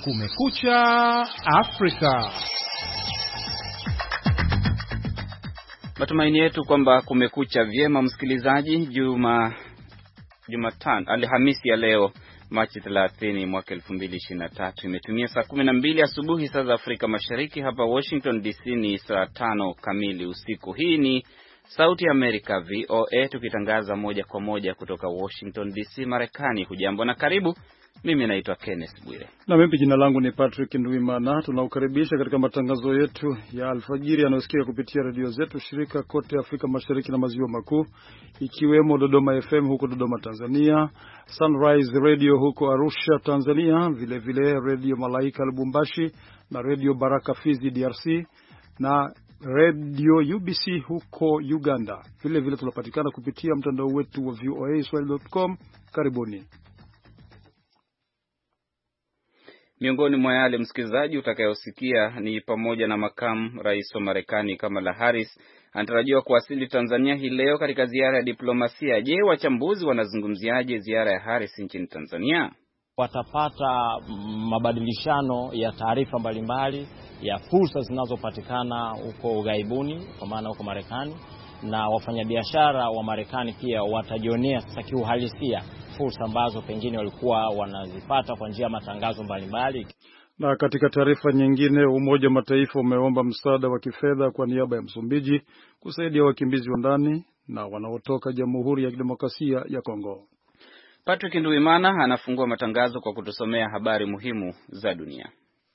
Kumekucha Afrika. Matumaini yetu kwamba kumekucha vyema msikilizaji. Alhamisi ya leo Machi 30 mwaka 2023 imetumia saa 12 asubuhi saa za Afrika Mashariki. Hapa Washington DC ni saa 5 kamili usiku. Hii ni Sauti ya Amerika VOA, tukitangaza moja kwa moja kutoka Washington DC Marekani. Hujambo na karibu. Mimi naitwa Kenneth Bwire. Na mimi jina langu ni Patrick Nduimana. Tunaukaribisha katika matangazo yetu ya alfajiri yanayosikika kupitia redio zetu shirika kote Afrika Mashariki na Maziwa Makuu, ikiwemo Dodoma FM huko Dodoma Tanzania, Sunrise Radio huko Arusha Tanzania, vile vile Radio Malaika Lubumbashi na Radio Baraka Fizi DRC na Radio UBC huko Uganda. Vile vile tunapatikana kupitia mtandao wetu wa voaswahili.com. Karibuni. Miongoni mwa yale msikilizaji utakayosikia ni pamoja na makamu rais wa Marekani Kamala Harris anatarajiwa kuwasili Tanzania hii leo katika ziara ya diplomasia. Je, wachambuzi wanazungumziaje ziara ya Harris nchini Tanzania? Watapata mabadilishano ya taarifa mbalimbali ya fursa zinazopatikana huko ughaibuni, kwa maana huko Marekani, na wafanyabiashara wa Marekani pia watajionea sasa kiuhalisia fursa ambazo pengine walikuwa wanazipata kwa njia ya matangazo mbalimbali. Na katika taarifa nyingine, Umoja wa Mataifa umeomba msaada wa kifedha kwa niaba ya Msumbiji kusaidia wakimbizi wa ndani na wanaotoka Jamhuri ya Kidemokrasia ya Kongo. Patrick Nduimana anafungua matangazo kwa kutusomea habari muhimu za dunia.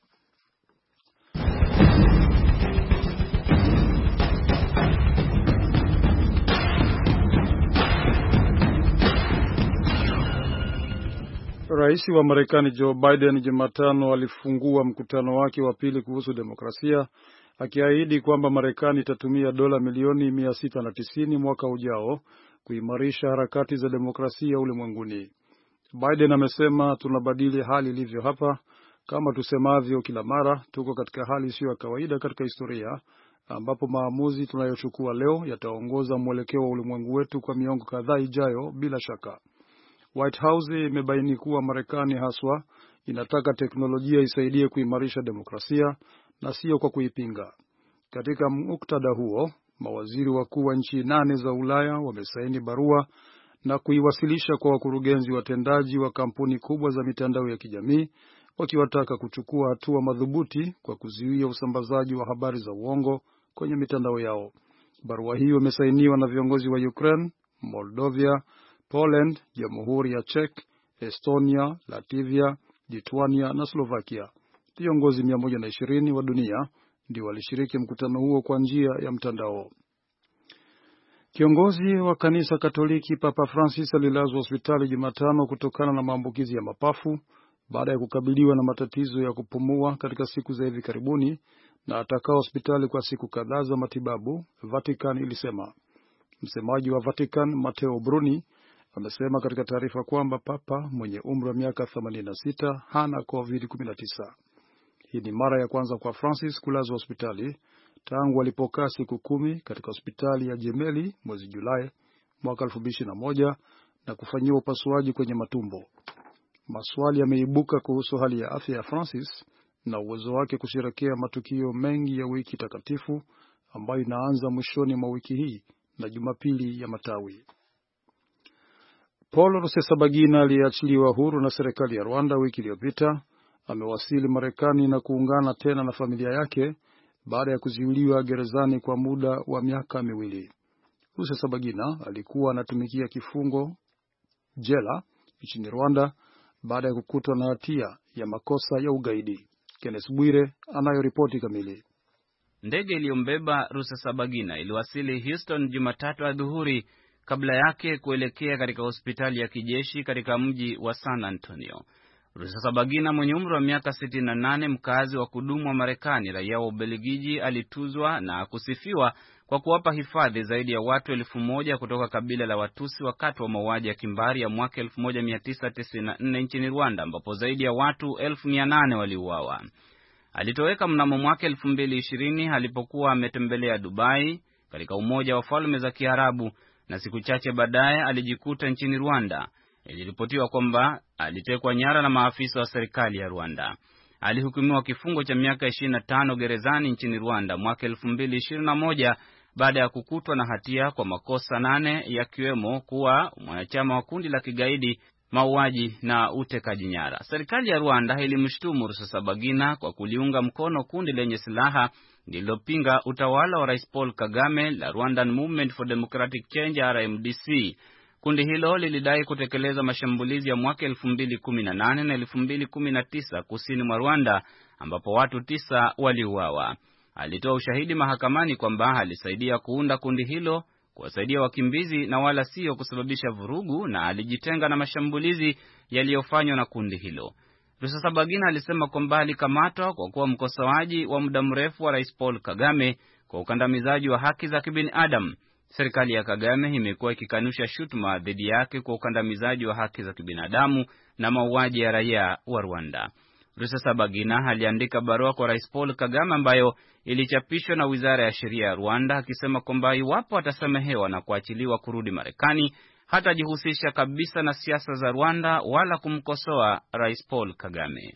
Rais wa Marekani Joe Biden Jumatano alifungua mkutano wake wa pili kuhusu demokrasia, akiahidi kwamba Marekani itatumia dola milioni 690 mwaka ujao kuimarisha harakati za demokrasia ulimwenguni. Biden amesema, tunabadili hali ilivyo hapa. Kama tusemavyo kila mara, tuko katika hali isiyo ya kawaida katika historia, ambapo maamuzi tunayochukua leo yataongoza mwelekeo wa ulimwengu wetu kwa miongo kadhaa ijayo bila shaka. White House imebaini kuwa Marekani haswa inataka teknolojia isaidie kuimarisha demokrasia na sio kwa kuipinga. Katika muktadha huo, mawaziri wakuu wa nchi 8 za Ulaya wamesaini barua na kuiwasilisha kwa wakurugenzi watendaji wa kampuni kubwa za mitandao ya kijamii, wakiwataka kuchukua hatua madhubuti kwa kuzuia usambazaji wa habari za uongo kwenye mitandao yao. Barua hiyo imesainiwa na viongozi wa Ukraine, Moldova, Poland, Jamhuri ya Czech, Estonia, Latvia, Lithuania na Slovakia. Viongozi 120 wa dunia ndio walishiriki mkutano huo kwa njia ya mtandao. Kiongozi wa kanisa Katoliki Papa Francis alilazwa hospitali Jumatano kutokana na maambukizi ya mapafu baada ya kukabiliwa na matatizo ya kupumua katika siku za hivi karibuni, na atakaa hospitali kwa siku kadhaa za matibabu, Vatican ilisema. Msemaji wa Vatican Matteo Bruni amesema katika taarifa kwamba Papa mwenye umri wa miaka 86 hana COVID-19. Hii ni mara ya kwanza kwa Francis kulazwa hospitali tangu alipokaa siku 10 katika hospitali ya Gemelli mwezi Julai mwaka 2021 na kufanyiwa upasuaji kwenye matumbo. Maswali yameibuka kuhusu hali ya afya ya Francis na uwezo wake kusherehekea matukio mengi ya wiki takatifu ambayo inaanza mwishoni mwa wiki hii na Jumapili ya Matawi. Paul Rusesabagina aliyeachiliwa huru na serikali ya Rwanda wiki iliyopita amewasili Marekani na kuungana tena na familia yake baada ya kuzuiliwa gerezani kwa muda wa miaka 2. Rusesabagina alikuwa anatumikia kifungo jela nchini Rwanda baada ya kukutwa na hatia ya makosa ya ugaidi. Kenneth Bwire anayo ripoti kamili. Ndege iliyombeba Rusesabagina iliwasili Houston Jumatatu adhuhuri kabla yake kuelekea katika hospitali ya kijeshi katika mji wa San Antonio. Rusesabagina mwenye umri wa miaka 68, mkazi wa kudumu wa Marekani, raia wa Ubelgiji, alituzwa na kusifiwa kwa kuwapa hifadhi zaidi ya watu 1000 kutoka kabila la Watusi wakati wa mauaji ya kimbari ya mwaka 1994 nchini Rwanda, ambapo zaidi ya watu 1800 waliuawa. Alitoweka mnamo mwaka 2020 alipokuwa ametembelea Dubai katika Umoja wa Falme za Kiarabu, na siku chache baadaye alijikuta nchini Rwanda. Iliripotiwa kwamba alitekwa nyara na maafisa wa serikali ya Rwanda. alihukumiwa kifungo cha miaka 25 gerezani nchini Rwanda mwaka 2021 baada ya kukutwa na hatia kwa makosa 8 yakiwemo kuwa mwanachama wa kundi la kigaidi, mauaji na utekaji nyara. Serikali ya Rwanda ilimshtumu Rusesabagina kwa kuliunga mkono kundi lenye silaha lililopinga utawala wa Rais Paul Kagame la Rwandan Movement for Democratic Change RMDC. Kundi hilo lilidai kutekeleza mashambulizi ya mwaka 2018 na 2019 kusini mwa Rwanda ambapo watu 9 waliuawa. Alitoa ushahidi mahakamani kwamba alisaidia kuunda kundi hilo, kuwasaidia wakimbizi na wala sio kusababisha vurugu, na alijitenga na mashambulizi yaliyofanywa na kundi hilo. Rusesabagina alisema kwamba alikamatwa kwa kuwa mkosoaji wa muda mrefu wa Rais Paul Kagame kwa ukandamizaji wa haki za kibinadamu. Serikali ya Kagame imekuwa ikikanusha shutuma dhidi yake kwa ukandamizaji wa haki za kibinadamu na mauaji ya raia wa Rwanda. Rusesabagina aliandika barua kwa Rais Paul Kagame ambayo ilichapishwa na Wizara ya Sheria ya Rwanda akisema kwamba iwapo atasamehewa na kuachiliwa kurudi Marekani, hatajihusisha kabisa na siasa za Rwanda wala kumkosoa Rais Paul Kagame.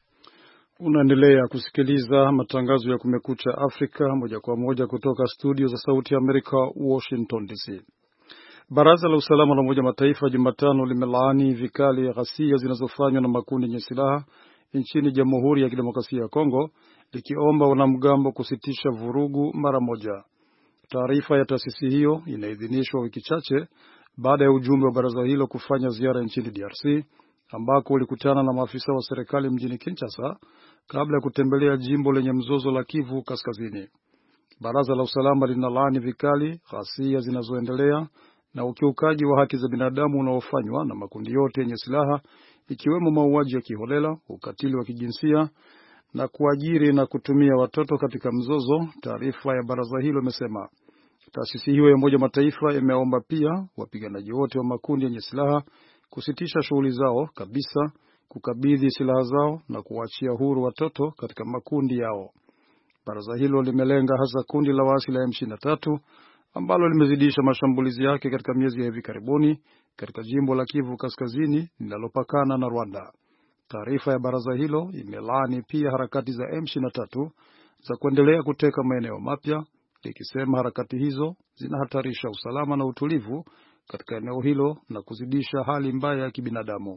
Unaendelea kusikiliza matangazo ya Kumekucha Afrika moja kwa moja kutoka studio za Sauti ya Amerika, Washington DC. Baraza la Usalama la Umoja wa Mataifa Jumatano limelaani vikali ghasia zinazofanywa na makundi yenye silaha nchini Jamhuri ya Kidemokrasia ya Kongo, likiomba wanamgambo kusitisha vurugu mara moja. Taarifa ya taasisi hiyo inaidhinishwa wiki chache baada ya ujumbe wa baraza hilo kufanya ziara nchini DRC, ambako ulikutana na maafisa wa serikali mjini Kinshasa kabla ya kutembelea jimbo lenye mzozo la Kivu Kaskazini. Baraza la Usalama linalaani vikali ghasia zinazoendelea na ukiukaji wa haki za binadamu unaofanywa na makundi yote yenye silaha, ikiwemo mauaji ya kiholela, ukatili wa kijinsia na kuajiri na kutumia watoto katika mzozo. Taarifa ya baraza hilo imesema taasisi hiyo ya Umoja wa Mataifa imeomba pia wapiganaji wote wa makundi yenye silaha kusitisha shughuli zao kabisa, kukabidhi silaha zao na kuachia huru watoto katika makundi yao. Baraza hilo limelenga hasa kundi la waasi la M23 ambalo limezidisha mashambulizi yake katika miezi ya hivi karibuni katika jimbo la Kivu Kaskazini linalopakana na Rwanda. Taarifa ya baraza hilo imelaani pia harakati za M23 za kuendelea kuteka maeneo mapya, likisema harakati hizo zinahatarisha usalama na utulivu katika eneo hilo na kuzidisha hali mbaya ya kibinadamu.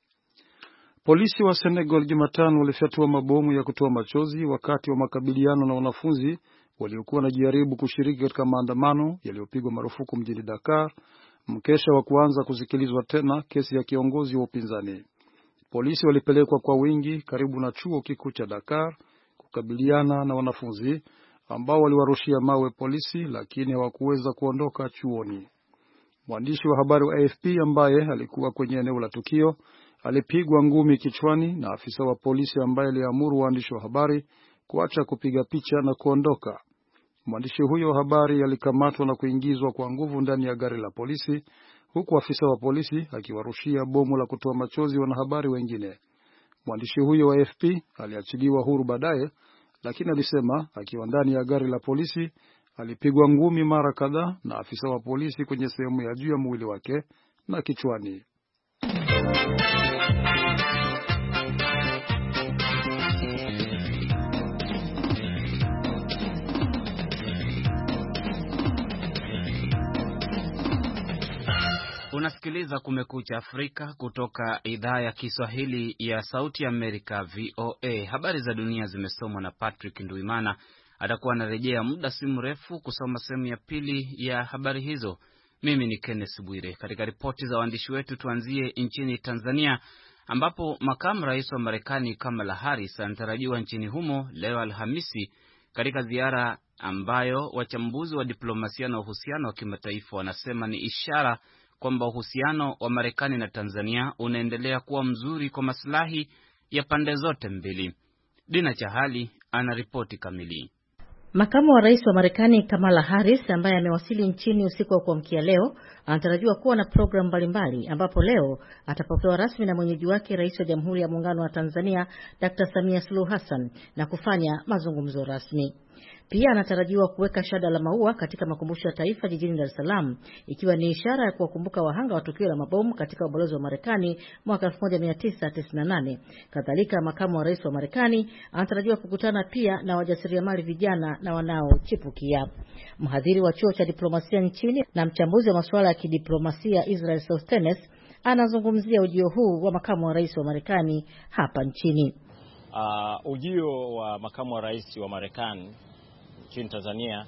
Polisi wa Senegal Jumatano walifyatua mabomu ya kutoa machozi wakati wa makabiliano na wanafunzi waliokuwa wanajaribu kushiriki katika maandamano yaliyopigwa marufuku mjini Dakar, mkesha wa kuanza kusikilizwa tena kesi ya kiongozi wa upinzani. Polisi walipelekwa kwa wingi karibu na chuo kikuu cha Dakar kukabiliana na wanafunzi ambao waliwarushia mawe polisi, lakini hawakuweza kuondoka chuoni. Mwandishi wa habari wa AFP ambaye alikuwa kwenye eneo la tukio alipigwa ngumi kichwani na afisa wa polisi ambaye aliamuru waandishi wa habari kuacha kupiga picha na kuondoka. Mwandishi huyo wa habari alikamatwa na kuingizwa kwa nguvu ndani ya gari la polisi, huku afisa wa polisi akiwarushia bomu la kutoa machozi wanahabari wengine. Mwandishi huyo wa AFP aliachiliwa huru baadaye, lakini alisema akiwa ndani ya gari la polisi alipigwa ngumi mara kadhaa na afisa wa polisi kwenye sehemu ya juu ya mwili wake na kichwani. Unasikiliza Kumekucha Afrika kutoka idhaa ya Kiswahili ya Sauti Amerika, VOA. Habari za dunia zimesomwa na Patrick Nduimana. Atakuwa anarejea muda si mrefu kusoma sehemu ya pili ya habari hizo. Mimi ni Kenneth Bwire. Katika ripoti za waandishi wetu, tuanzie nchini Tanzania ambapo makamu rais wa Marekani Kamala Harris anatarajiwa nchini humo leo Alhamisi katika ziara ambayo wachambuzi wa diplomasia na uhusiano wa kimataifa wanasema ni ishara kwamba uhusiano wa Marekani na Tanzania unaendelea kuwa mzuri kwa maslahi ya pande zote mbili. Dina Chahali ana ripoti kamili. Makamu wa rais wa Marekani Kamala Harris ambaye amewasili nchini usiku wa kuamkia leo anatarajiwa kuwa na programu mbalimbali, ambapo leo atapokewa rasmi na mwenyeji wake Rais wa Jamhuri ya Muungano wa Tanzania Dr. Samia Suluhu Hassan na kufanya mazungumzo rasmi. Pia anatarajiwa kuweka shada la maua katika makumbusho ya taifa jijini Dar es Salaam, ikiwa ni ishara ya kuwakumbuka wahanga wa tukio la mabomu katika ubalozi wa Marekani mwaka 1998. Kadhalika, makamu wa rais wa Marekani anatarajiwa kukutana pia na wajasiriamali vijana na wanaochipukia. Mhadhiri wa chuo cha diplomasia nchini na mchambuzi wa masuala ya kidiplomasia Israel Sostenes anazungumzia ujio huu wa makamu wa rais wa Marekani hapa nchini. Ujio wa makamu wa rais wa Marekani nchini Tanzania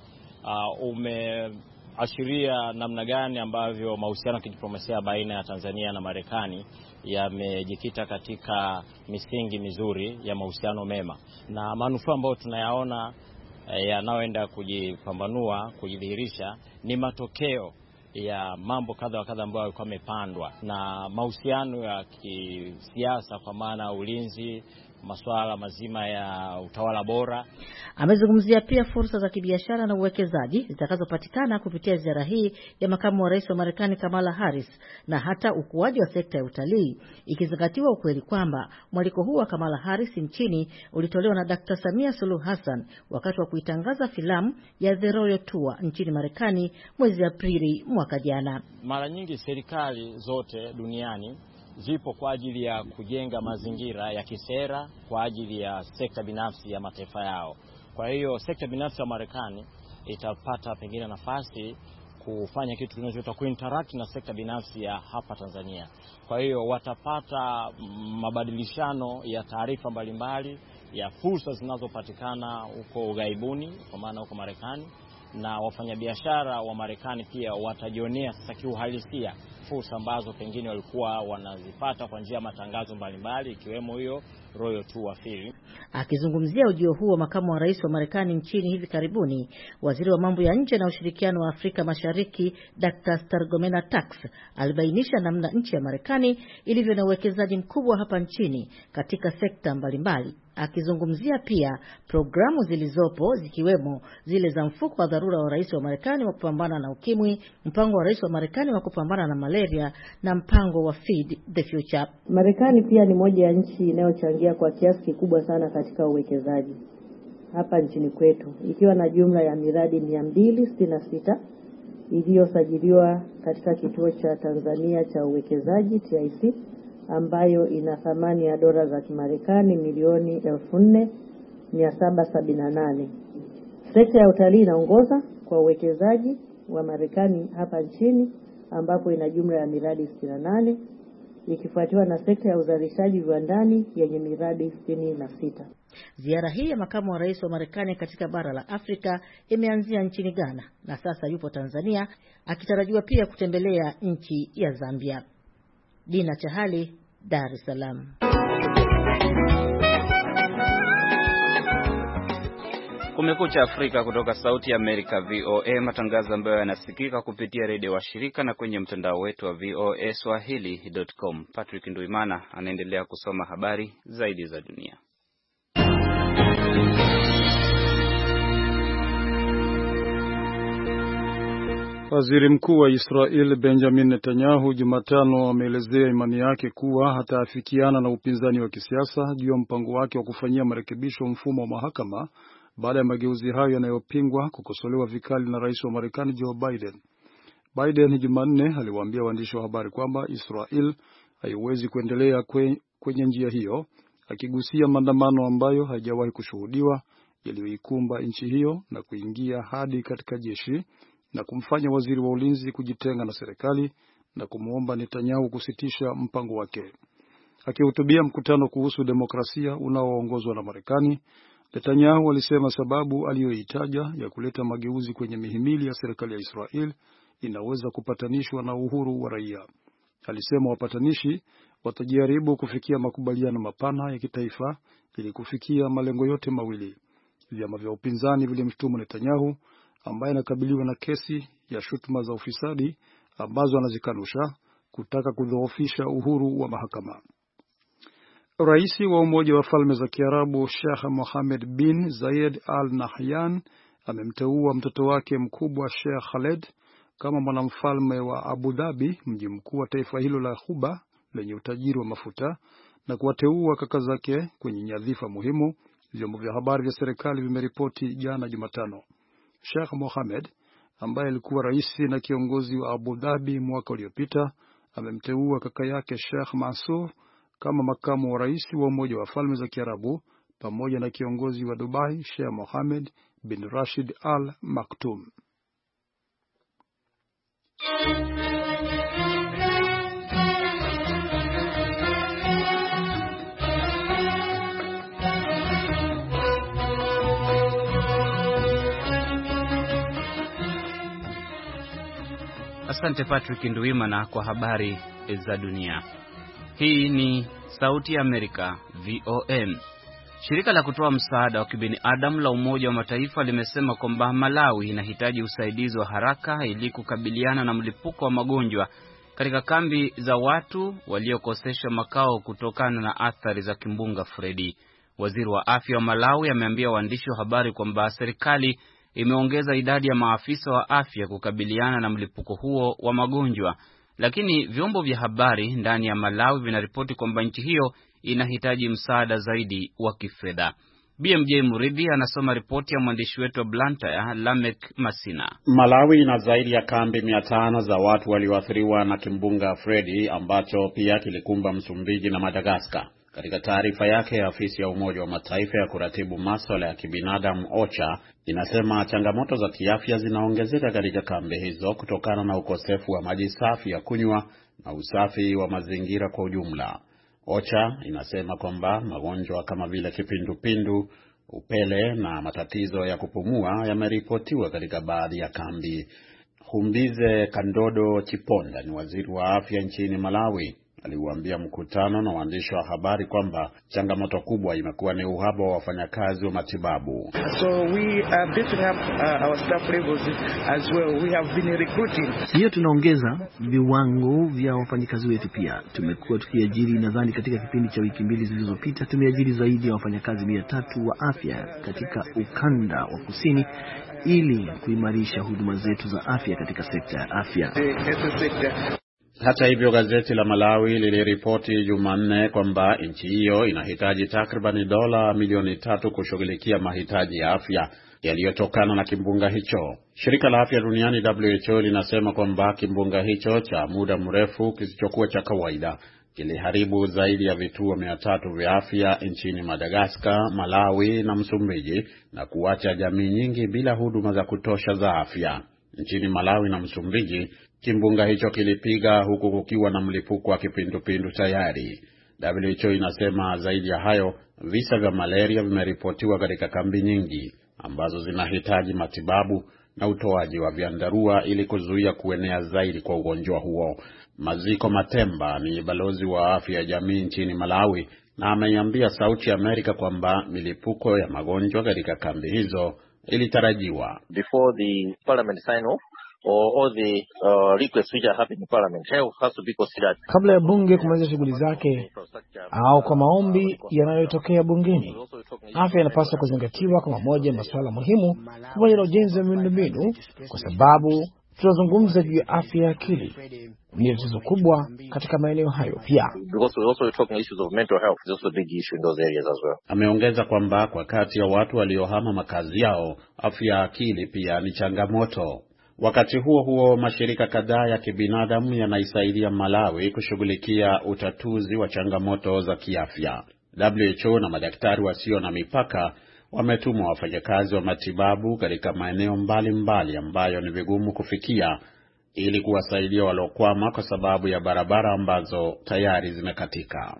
umeashiria namna gani ambavyo mahusiano ya kidiplomasia baina ya Tanzania na Marekani yamejikita katika misingi mizuri ya mahusiano mema, na manufaa ambayo tunayaona yanayoenda kujipambanua, kujidhihirisha ni matokeo ya mambo kadha wa kadha ambayo yalikuwa yamepandwa na mahusiano ya kisiasa, kwa maana ulinzi, masuala mazima ya utawala bora. Amezungumzia pia fursa za kibiashara na uwekezaji zitakazopatikana kupitia ziara hii ya makamu wa rais wa Marekani Kamala Harris, na hata ukuaji wa sekta ya utalii, ikizingatiwa ukweli kwamba mwaliko huu wa Kamala Harris nchini ulitolewa na Dr. Samia Suluhu Hassan wakati wa kuitangaza filamu ya The Royal Tour nchini Marekani mwezi Aprili mwaka jana. Mara nyingi serikali zote duniani zipo kwa ajili ya kujenga mazingira ya kisera kwa ajili ya sekta binafsi ya mataifa yao. Kwa hiyo sekta binafsi ya Marekani itapata pengine nafasi kufanya kitu kinachoitwa kuinteract na sekta binafsi ya hapa Tanzania. Kwa hiyo watapata mabadilishano ya taarifa mbalimbali ya fursa zinazopatikana huko ughaibuni, kwa maana huko Marekani, na wafanyabiashara wa Marekani pia watajionea sasa kiuhalisia fursa ambazo pengine walikuwa wanazipata kwa njia ya matangazo mbalimbali, ikiwemo hiyo Royal Tour film. Akizungumzia ujio huu wa makamu wa rais wa Marekani nchini hivi karibuni, waziri wa mambo ya nje na ushirikiano wa Afrika Mashariki Dr. Stergomena Tax alibainisha namna nchi ya Marekani ilivyo na uwekezaji mkubwa hapa nchini katika sekta mbalimbali, akizungumzia pia programu zilizopo zikiwemo zile za mfuko wa dharura wa rais wa Marekani wa kupambana na ukimwi, mpango wa rais wa Marekani wa kupambana na malaria na mpango wa Feed the Future. Marekani pia ni moja ya nchi inayochangia kwa kiasi kikubwa sana katika uwekezaji hapa nchini kwetu, ikiwa na jumla ya miradi 266 iliyosajiliwa katika kituo cha Tanzania cha uwekezaji TIC, ambayo ina thamani ya dola za Kimarekani milioni 4,778. Sekta ya utalii inaongoza kwa uwekezaji wa Marekani hapa nchini, ambapo ina jumla ya miradi 68, ikifuatiwa na sekta ya uzalishaji viwandani yenye miradi 66. Ziara hii ya makamu wa rais wa Marekani katika bara la Afrika imeanzia nchini Ghana na sasa yupo Tanzania, akitarajiwa pia kutembelea nchi ya Zambia. Dina Chahali, Dar es Salaam. Kumekucha Afrika kutoka Sauti ya Amerika VOA, matangazo ambayo yanasikika kupitia redio wa shirika na kwenye mtandao wetu wa voaswahili.com. Patrick Nduimana anaendelea kusoma habari zaidi za dunia. Waziri Mkuu wa Israel Benjamin Netanyahu Jumatano ameelezea imani yake kuwa hataafikiana na upinzani wa kisiasa juu ya mpango wake wa kufanyia marekebisho mfumo wa mahakama baada ya mageuzi hayo yanayopingwa kukosolewa vikali na rais wa Marekani Joe Biden. Biden Jumanne aliwaambia waandishi wa habari kwamba Israel haiwezi kuendelea kwenye njia hiyo, akigusia maandamano ambayo haijawahi kushuhudiwa yaliyoikumba nchi hiyo na kuingia hadi katika jeshi, na kumfanya waziri wa ulinzi kujitenga na serikali na kumwomba Netanyahu kusitisha mpango wake. Akihutubia mkutano kuhusu demokrasia unaoongozwa na Marekani, Netanyahu alisema sababu aliyoitaja ya kuleta mageuzi kwenye mihimili ya serikali ya Israel inaweza kupatanishwa na uhuru wa raia. Alisema wapatanishi watajaribu kufikia makubaliano mapana ya kitaifa ili kufikia malengo yote mawili. Vyama vya upinzani vilimshutumu Netanyahu, ambaye anakabiliwa na kesi ya shutuma za ufisadi ambazo anazikanusha, kutaka kudhoofisha uhuru wa mahakama. Rais wa Umoja wa Falme za Kiarabu Sheikh Mohammed bin Zayed Al Nahyan amemteua mtoto wake mkubwa Sheikh Khaled kama mwanamfalme wa Abu Dhabi, mji mkuu wa taifa hilo la Ghuba lenye utajiri wa mafuta, na kuwateua kaka zake kwenye nyadhifa muhimu vyombo vya habari vya serikali vimeripoti jana Jumatano. Sheikh Mohammed ambaye alikuwa rais na kiongozi wa Abu Dhabi mwaka uliopita amemteua kaka yake Sheikh Mansour kama makamu wa rais wa Umoja wa Falme za Kiarabu pamoja na kiongozi wa Dubai Sheikh Mohammed bin Rashid Al Maktoum. Asante Patrick Nduwimana kwa habari za dunia. Hii ni Sauti ya Amerika, VOM. Shirika la kutoa msaada wa kibinadamu la Umoja wa Mataifa limesema kwamba Malawi inahitaji usaidizi wa haraka ili kukabiliana na mlipuko wa magonjwa katika kambi za watu waliokoseshwa makao kutokana na athari za kimbunga Freddy. Waziri wa afya wa Malawi ameambia waandishi wa habari kwamba serikali imeongeza idadi ya maafisa wa afya kukabiliana na mlipuko huo wa magonjwa, lakini vyombo vya habari ndani ya Malawi vinaripoti kwamba nchi hiyo inahitaji msaada zaidi wa kifedha. BMJ Muridhi anasoma ripoti ya mwandishi wetu wa Blantyre, Lamek Masina. Malawi ina zaidi ya kambi 500 za watu walioathiriwa na kimbunga Freddy ambacho pia kilikumba Msumbiji na Madagascar. Katika taarifa yake, afisi ya Umoja wa Mataifa ya kuratibu masuala ya kibinadamu OCHA inasema changamoto za kiafya zinaongezeka katika kambi hizo kutokana na ukosefu wa maji safi ya kunywa na usafi wa mazingira kwa ujumla. OCHA inasema kwamba magonjwa kama vile kipindupindu, upele na matatizo ya kupumua yameripotiwa katika baadhi ya kambi. Humbize Kandodo Chiponda ni waziri wa afya nchini Malawi. Aliwaambia mkutano na waandishi wa habari kwamba changamoto kubwa imekuwa ni uhaba wa wafanyakazi wa matibabu. So we are beefing up our staff levels as well. We have been recruiting. Hiyo tunaongeza viwango vya wafanyakazi wetu pia. Tumekuwa tukiajiri, nadhani katika kipindi cha wiki 2 zilizopita tumeajiri zaidi ya wafanyakazi 300 wa afya katika ukanda wa kusini ili kuimarisha huduma zetu za afya katika sekta ya afya. Hata hivyo, gazeti la Malawi liliripoti Jumanne kwamba nchi hiyo inahitaji takriban dola milioni 3 kushughulikia mahitaji ya afya yaliyotokana na kimbunga hicho. Shirika la Afya Duniani WHO linasema kwamba kimbunga hicho cha muda mrefu kisichokuwa cha kawaida kiliharibu zaidi ya vituo 300 vya afya nchini Madagascar, Malawi na Msumbiji na kuacha jamii nyingi bila huduma za kutosha za afya. Nchini Malawi na Msumbiji, kimbunga hicho kilipiga huku kukiwa na mlipuko wa kipindupindu tayari. WHO inasema zaidi ya hayo, visa vya malaria vimeripotiwa katika kambi nyingi ambazo zinahitaji matibabu na utoaji wa vyandarua ili kuzuia kuenea zaidi kwa ugonjwa huo. Maziko Matemba ni balozi wa afya ya jamii nchini Malawi na ameiambia Sauti ya Amerika kwamba milipuko ya magonjwa katika kambi hizo ilitarajiwa. Before the parliament sign off or all the requests which are happening in parliament, health has to be considered. Kabla ya bunge kumaliza shughuli zake au kwa maombi yanayotokea bungeni, afya inapaswa kuzingatiwa kama moja ya masuala muhimu pamoja na ujenzi wa miundombinu, kwa sababu tunazungumza juu ya afya ya akili. Ni tatizo kubwa katika maeneo hayo pia. Because we also talking issues of mental health, is also a big issue in those areas as well. Ameongeza kwamba kwa kati ya watu waliohama makazi yao, afya ya akili pia ni changamoto. Wakati huo huo, mashirika kadhaa ya kibinadamu yanaisaidia Malawi kushughulikia utatuzi wa changamoto za kiafya. WHO na madaktari wasio na mipaka wametuma wafanyakazi wa matibabu katika maeneo mbalimbali ambayo ni vigumu kufikia ili kuwasaidia waliokwama kwa sababu ya barabara ambazo tayari zimekatika.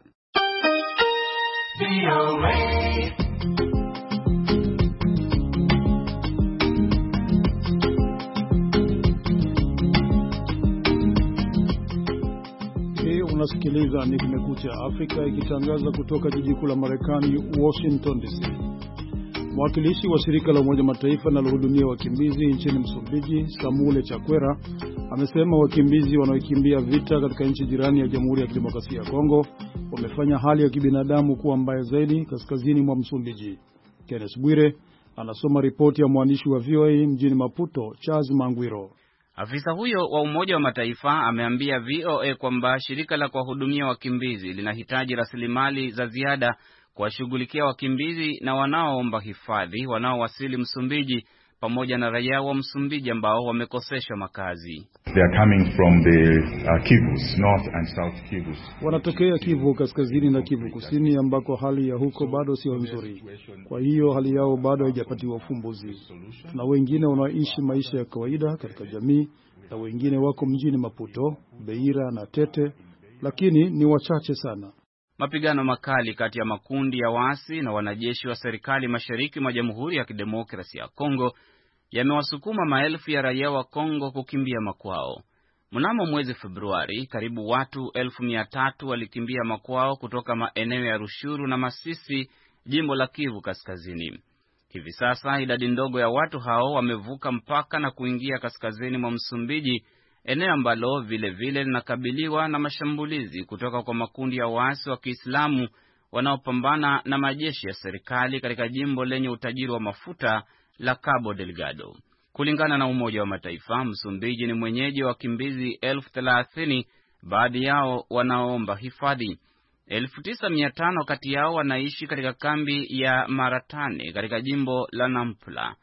Unasikiliza ni Kumekucha Afrika ikitangaza kutoka jiji kuu la Marekani, Washington DC. Mwakilishi wa shirika la Umoja Mataifa linalohudumia wakimbizi nchini Msumbiji, Samule Chakwera, amesema wakimbizi wanaokimbia vita katika nchi jirani ya Jamhuri ya Kidemokrasia ya Kongo wamefanya hali ya kibinadamu kuwa mbaya zaidi kaskazini mwa Msumbiji. Kenneth Bwire anasoma ripoti ya mwandishi wa VOA mjini Maputo, Charles Mangwiro. Afisa huyo wa Umoja wa Mataifa ameambia VOA kwamba shirika la kuwahudumia wakimbizi linahitaji rasilimali za ziada kuwashughulikia wakimbizi na wanaoomba hifadhi wanaowasili Msumbiji pamoja na raia wa Msumbiji ambao wamekoseshwa makazi. They are coming from the Kivus, North and South Kivus. Wanatokea Kivu Kaskazini na Kivu Kusini ambako hali ya huko bado sio nzuri. Kwa hiyo hali yao bado haijapatiwa ufumbuzi. Na wengine wanaishi maisha ya kawaida katika jamii na wengine wako mjini Maputo, Beira na Tete, lakini ni wachache sana. Mapigano makali kati ya makundi ya waasi na wanajeshi wa serikali mashariki mwa Jamhuri ya Kidemokrasia ya Kongo yamewasukuma maelfu ya raia wa Kongo kukimbia makwao. Mnamo mwezi Februari, karibu watu 1,300 walikimbia makwao kutoka maeneo ya Rushuru na Masisi, jimbo la Kivu Kaskazini. Hivi sasa idadi ndogo ya watu hao wamevuka mpaka na kuingia kaskazini mwa Msumbiji, eneo ambalo vile linakabiliwa na mashambulizi kutoka kwa makundi ya waasi wa Kiislamu wanaopambana na majeshi ya serikali katika jimbo lenye utajiri wa mafuta la Cabo Delgado. Kulingana na Umoja wa Mataifa, Msumbiji ni mwenyeji wa wakimbizi 30,000, baadhi yao wanaoomba hifadhi. 9,500 kati yao wanaishi katika kambi ya Maratane katika jimbo la Nampula.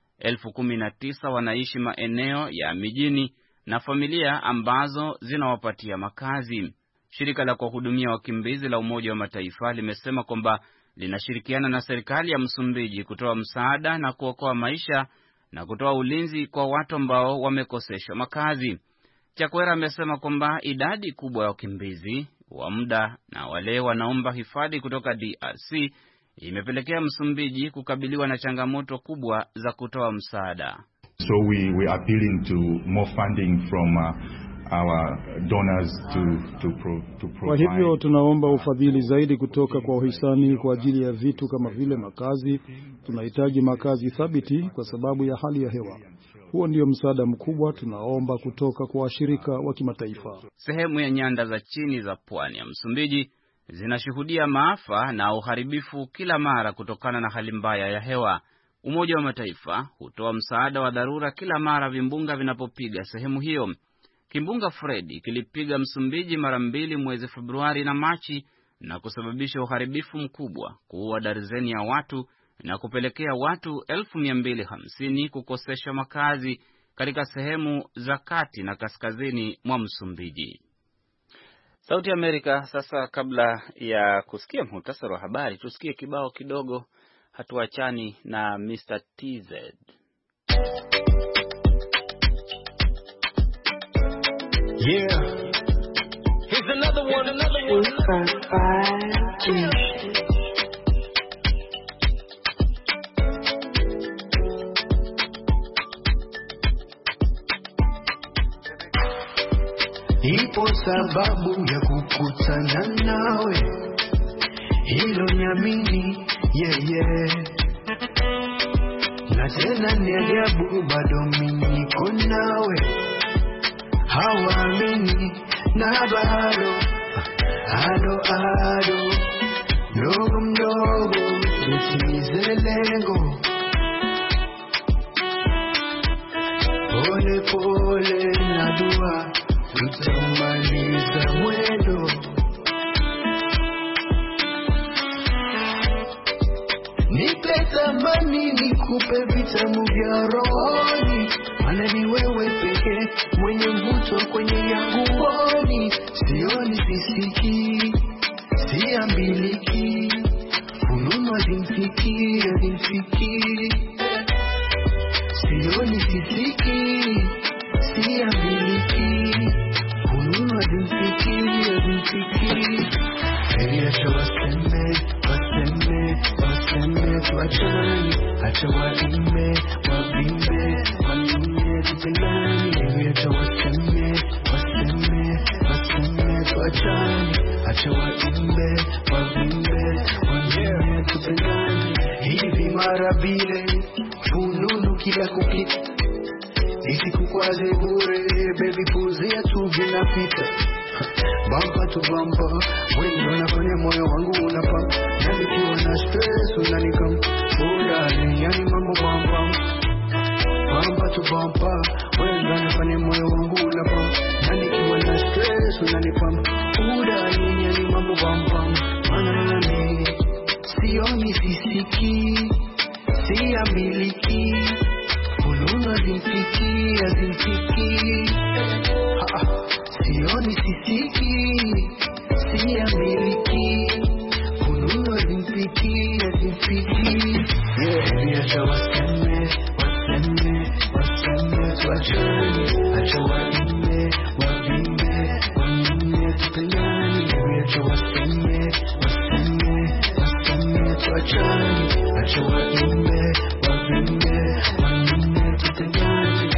19,000 wanaishi maeneo ya mijini na familia ambazo zinawapatia makazi. Shirika la kuwahudumia wakimbizi la Umoja wa Mataifa limesema kwamba linashirikiana na serikali ya Msumbiji kutoa msaada na kuokoa maisha na kutoa ulinzi kwa watu ambao wamekoseshwa makazi. Chakwera amesema kwamba idadi kubwa ya wakimbizi wa muda na wale wanaomba hifadhi kutoka DRC imepelekea Msumbiji kukabiliwa na changamoto kubwa za kutoa msaada. So we appealing to more funding from our donors to provide. Kwa hivyo tunaomba ufadhili zaidi kutoka kwa wahisani kwa ajili ya vitu kama vile makazi. Tunahitaji makazi thabiti kwa sababu ya hali ya hewa. Huo ndio msaada mkubwa tunaomba kutoka kwa washirika wa kimataifa. Sehemu ya nyanda za chini za pwani ya Msumbiji zinashuhudia maafa na uharibifu kila mara kutokana na hali mbaya ya hewa. Umoja wa Mataifa hutoa msaada wa dharura kila mara vimbunga vinapopiga sehemu hiyo. Kimbunga Freddy kilipiga Msumbiji mara 2 mwezi Februari na Machi na kusababisha uharibifu mkubwa, kuua darzeni ya watu na kupelekea watu 250,000 kukosesha makazi katika sehemu za kati na kaskazini mwa Msumbiji. Sauti Amerika. Sasa kabla ya kusikia muhtasari wa habari, tusikie kibao kidogo. Hatuachani na Mr. TZ. Yeah. Here's another one. Ipo sababu ya kukutana nawe, hilo niamini, yeah. Na tena ni ajabu bado mimi niko nawe, hawaamini na bado ado ndogo mdogo tutimize lengo, pole pole na dua tutamaliza mwendo. Nipe thamani nikupe vitamu vya rohoni, maana ni wewe pekee mwenye mvuto kwenye yangu mboni. Sioni sisiki, siambiliki, fununu hazimfiki. Sioni sisiki, siambiliki, fununu hazimfiki. Baby, acha waseme tuachane, acha waime, wabimbe, wanune tupendane. Baby, acha waseme tuachane, acha waime, wabimbe, wanune tupendane. Hivi mara bile fununu kila kupita, nisikukwaze bure, baby puzia tu vinapita. Bamba tu bamba, wewe unafanya moyo wangu unapampa, na nikiwa na stress unanikam, udani yani mambo bamba. Bamba tu bamba, wewe unafanya moyo wangu unapampa, na nikiwa na stress unanipampa, udani yani mambo bamba. Maana mimi sioni sisiki, siamiliki, fununu hazimfiki, sioni sisiki, siamiliki, fununu hazimfiki. Acha waseme, tuachane, acha waime, tupendane. Acha waseme, tuachane, acha waime, tupendane.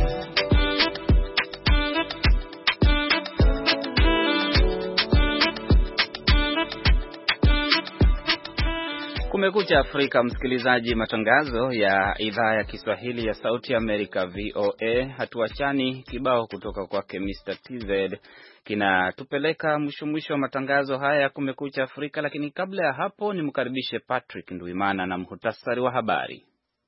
Kumekucha Afrika, msikilizaji. Matangazo ya idhaa ya Kiswahili ya Sauti Amerika VOA. Hatuachani, kibao kutoka kwake Mr. TZ kinatupeleka mwisho wa matangazo haya ya Kumekucha Afrika, lakini kabla ya hapo nimkaribishe Patrick Nduimana na muhtasari wa habari.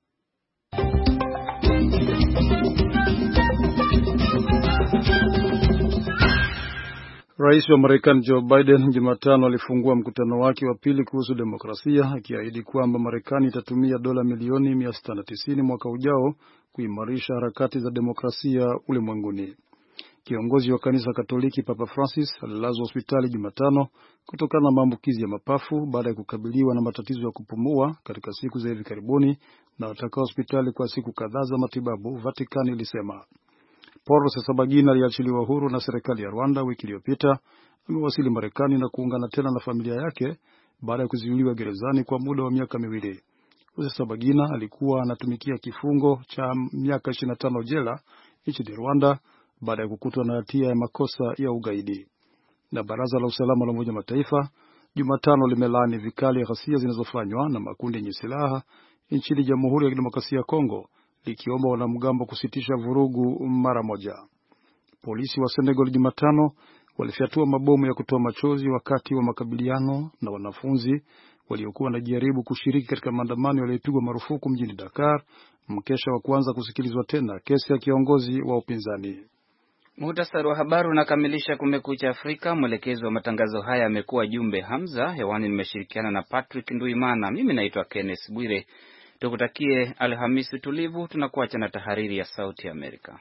Rais wa Marekani Joe Biden Jumatano alifungua mkutano wake wa pili kuhusu demokrasia, akiahidi kwamba Marekani itatumia dola milioni 690 mwaka ujao kuimarisha harakati za demokrasia ulimwenguni. Kiongozi wa kanisa Katoliki Papa Francis alilazwa hospitali Jumatano kutokana na maambukizi ya mapafu baada ya kukabiliwa na matatizo ya kupumua katika siku za hivi karibuni, na atakaa hospitali kwa siku kadhaa za matibabu, Vatican ilisema. Paul Rusesabagina aliachiliwa huru na serikali ya Rwanda wiki iliyopita. Amewasili Marekani na kuungana tena na familia yake baada ya kuzuiliwa gerezani kwa muda wa miaka 2. Rusesabagina alikuwa anatumikia kifungo cha miaka 25 jela nchini Rwanda baada ya kukutwa na hatia ya makosa ya ugaidi. Na Baraza la Usalama la Umoja wa Mataifa Jumatano limelaani vikali ghasia zinazofanywa na makundi yenye silaha nchini Jamhuri ya Kidemokrasia ya Kongo, likiomba wanamgambo kusitisha vurugu mara moja. Polisi wa Senegal Jumatano walifyatua mabomu ya kutoa machozi wakati wa makabiliano na wanafunzi waliokuwa wanajaribu kushiriki katika maandamano yaliyopigwa marufuku mjini Dakar, mkesha wa kwanza kusikilizwa tena kesi ya kiongozi wa upinzani. Muhtasari wa habari unakamilisha Kumekucha Afrika. Mwelekezi wa matangazo haya amekuwa Jumbe Hamza. Hewani nimeshirikiana na Patrick Nduimana. Mimi naitwa Kenneth Bwire. Tukutakie Alhamisi tulivu. Tunakuacha na tahariri ya Sauti Amerika.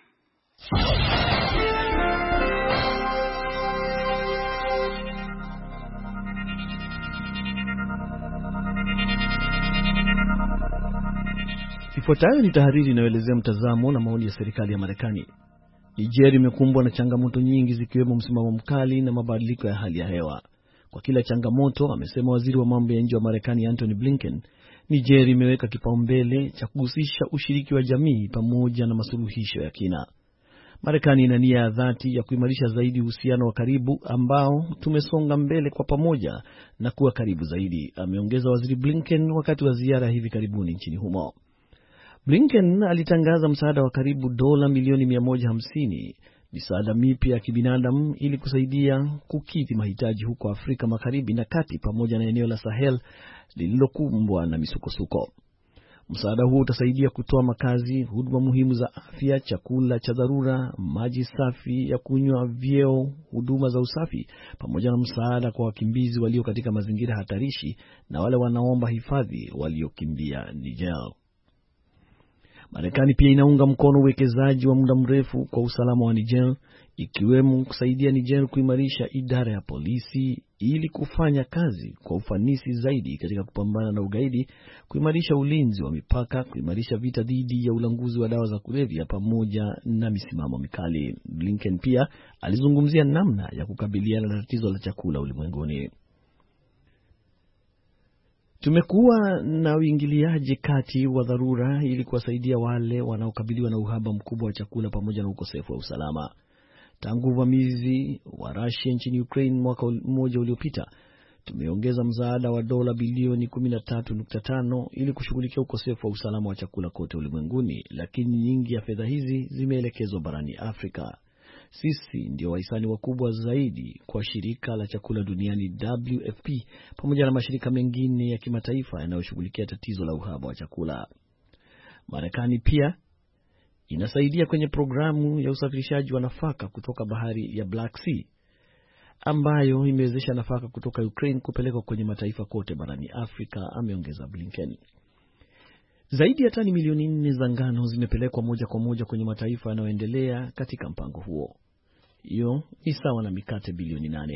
Ifuatayo ni tahariri inayoelezea mtazamo na maoni ya serikali ya Marekani. Nigeria imekumbwa na changamoto nyingi, zikiwemo msimamo mkali na mabadiliko ya hali ya hewa. Kwa kila changamoto, amesema waziri wa mambo ya nje wa Marekani Antony Blinken, Nigeria imeweka kipaumbele cha kuhusisha ushiriki wa jamii pamoja na masuluhisho ya kina. Marekani ina nia ya dhati ya kuimarisha zaidi uhusiano wa karibu ambao tumesonga mbele kwa pamoja na kuwa karibu zaidi, ameongeza waziri Blinken wakati wa ziara hivi karibuni nchini humo. Blinken alitangaza msaada wa karibu dola milioni 150, misaada mipya ya kibinadamu ili kusaidia kukidhi mahitaji huko Afrika Magharibi na Kati pamoja na eneo la Sahel lililokumbwa na misukosuko. Msaada huo utasaidia kutoa makazi, huduma muhimu za afya, chakula cha dharura, maji safi ya kunywa, vyeo, huduma za usafi pamoja na msaada kwa wakimbizi walio katika mazingira hatarishi na wale wanaomba hifadhi waliokimbia Niger. Marekani pia inaunga mkono uwekezaji wa muda mrefu kwa usalama wa Niger, ikiwemo kusaidia Niger kuimarisha idara ya polisi ili kufanya kazi kwa ufanisi zaidi katika kupambana na ugaidi, kuimarisha ulinzi wa mipaka, kuimarisha vita dhidi ya ulanguzi wa dawa za kulevya pamoja na misimamo mikali. Blinken pia alizungumzia namna ya kukabiliana na tatizo la chakula ulimwenguni. Tumekuwa na uingiliaji kati wa dharura ili kuwasaidia wale wanaokabiliwa na uhaba mkubwa wa chakula pamoja na ukosefu wa usalama. Tangu uvamizi wa Russia nchini Ukraine mwaka mmoja uliopita, tumeongeza msaada wa dola bilioni 13.5 ili kushughulikia ukosefu wa usalama wa chakula kote ulimwenguni, lakini nyingi ya fedha hizi zimeelekezwa barani Afrika. Sisi ndio wahisani wakubwa zaidi kwa shirika la chakula duniani WFP pamoja na mashirika mengine ya kimataifa yanayoshughulikia tatizo la uhaba wa chakula. Marekani pia inasaidia kwenye programu ya usafirishaji wa nafaka kutoka bahari ya Black Sea. ambayo imewezesha nafaka kutoka Ukraine kupelekwa kwenye mataifa kote barani Afrika, ameongeza Blinken. Zaidi ya tani milioni 4 za ngano zimepelekwa moja kwa moja kwenye mataifa yanayoendelea katika mpango huo. Hiyo ni sawa na mikate bilioni 8.